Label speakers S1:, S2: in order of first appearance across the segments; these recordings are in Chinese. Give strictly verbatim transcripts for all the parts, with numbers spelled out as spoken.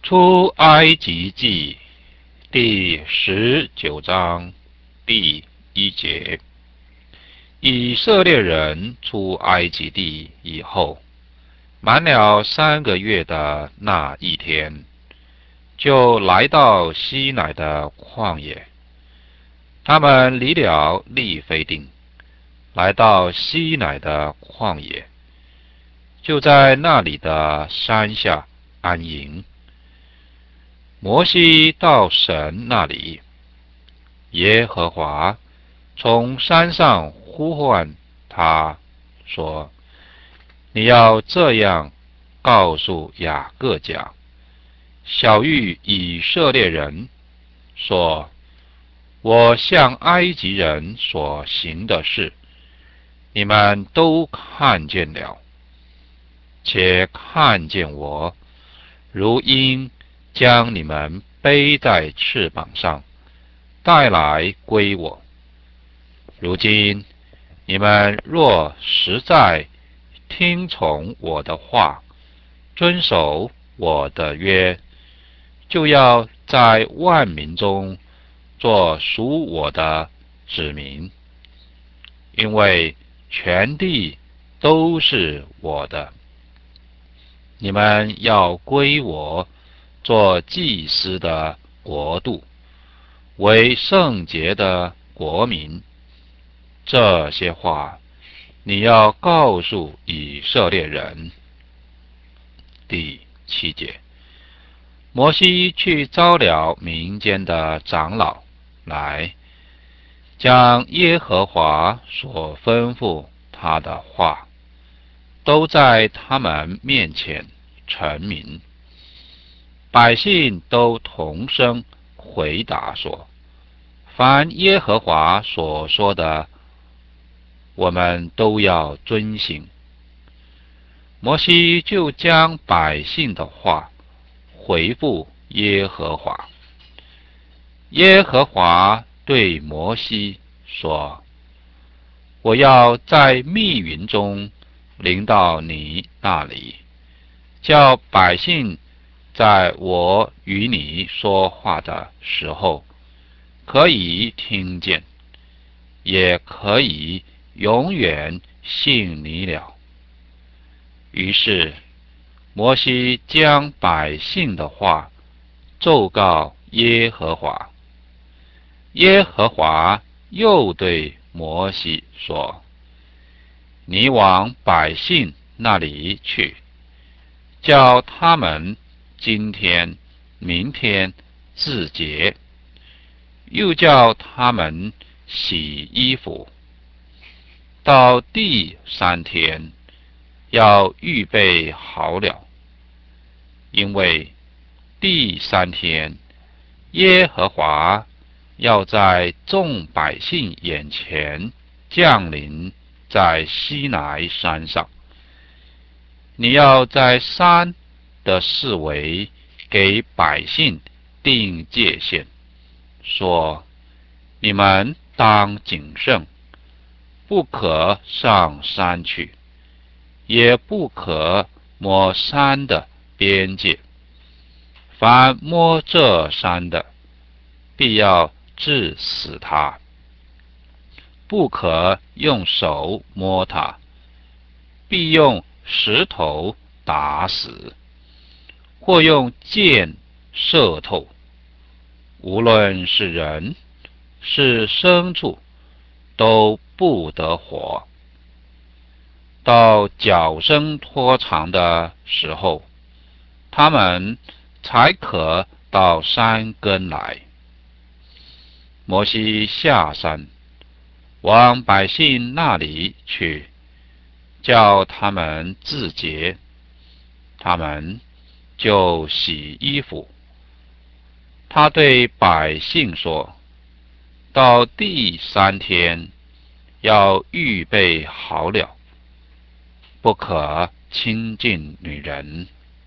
S1: 出埃及记第十九章第一节：以色列人出埃及地以后，满了三个月的那一天，就来到西乃的旷野。他们离了利非定，来到西乃的旷野，就在那里的山下安营。摩西到神那里，耶和华从山上呼唤他说：你要这样告诉雅各家，晓谕以色列人说：我向埃及人所行的事，你们都看见了，且看见我如鹰将你们背在翅膀上，带来归我。如今你们若实在听从我的话，遵守我的约，就要在万民中做属我的子民，因为全地都是我的。你们要归我做祭司的国度，为圣洁的国民。这些话你要告诉以色列人。第七节：摩西去招了民间的长老来，将耶和华所吩咐他的话，都在他们面前陈明。百姓都同声回答说：凡耶和华所说的，我们都要遵行。摩西就将百姓的话回复耶和华。耶和华对摩西说：我要在密云中临到你那里，叫百姓在我与你说话的时候，可以听见，也可以永远信你了。于是摩西将百姓的话奏告耶和华。耶和华又对摩西说：你往百姓那里去，叫他们今天、明天自洁，又叫他们洗衣服。到第三天要预备好了，因为第三天耶和华要在众百姓眼前降临在西乃山上。你要在山的四围给百姓定界限，说：你们当谨慎，不可上山去，也不可摸山的边界。凡摸这山的，必要治死他；不可用手摸它，必用石头打死，或用箭射透。无论是人是牲畜，都不得活。到脚生拖长的时候，他们才可到山根来。摩西下山，往百姓那里去，叫他们自洁，他们就洗衣服。他对百姓说：到第三天要预备好了，不可亲近女人。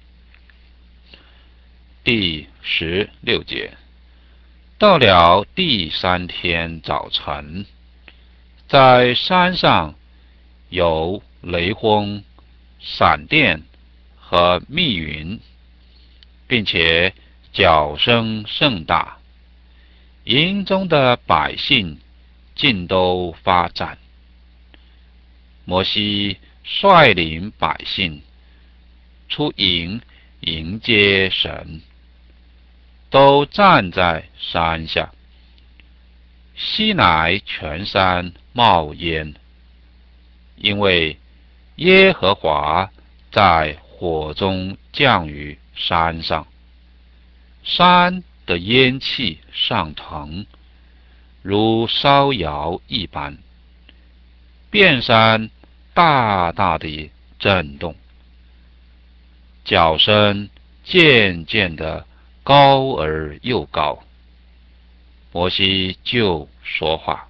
S1: 第十六节：到了第三天早晨，在山上有雷轰、闪电和密云， 并且角声甚大，营中的百姓尽都发战。摩西率领百姓出营迎接神，都站在山下。西乃全山冒烟，因为耶和华在火中降于山上，山的烟气上腾，如烧窑一般，遍山大大的震动，角声渐渐的高而又高。摩西就说话，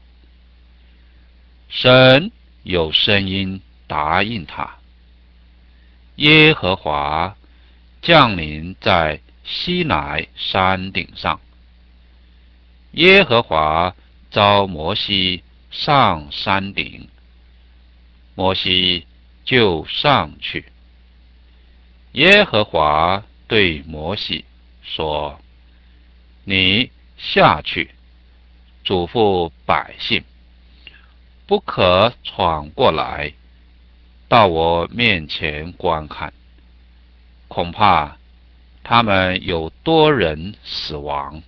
S1: 神有声音答应他。耶和华降临在西乃山顶上，耶和华召摩西上山顶，摩西就上去。耶和华对摩西说：你下去，嘱咐百姓，不可闯过来，到我面前观看，恐怕他们有多人死亡。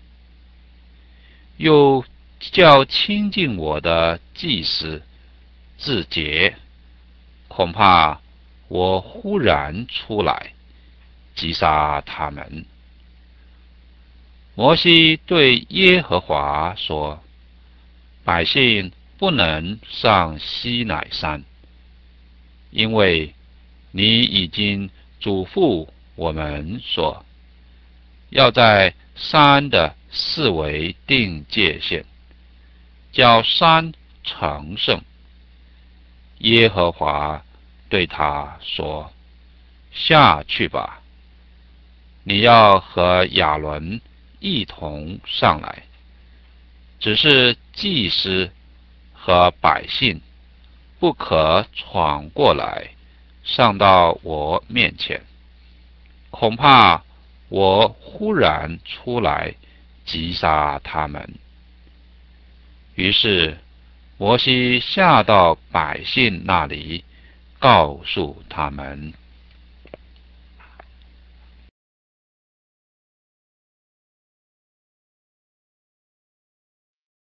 S1: 又叫亲近我的祭司自洁，恐怕我忽然出来击杀他们。摩西对耶和华说：百姓不能上西乃山，因为你已经嘱咐我们说，要在山的四围定界限，叫山成圣。耶和华对他说：下去吧，你要和亚伦一同上来，只是祭司和百姓不可闯过来，上到我面前，恐怕我忽然出来击杀他们。于是摩西下到百姓那里，告诉他们。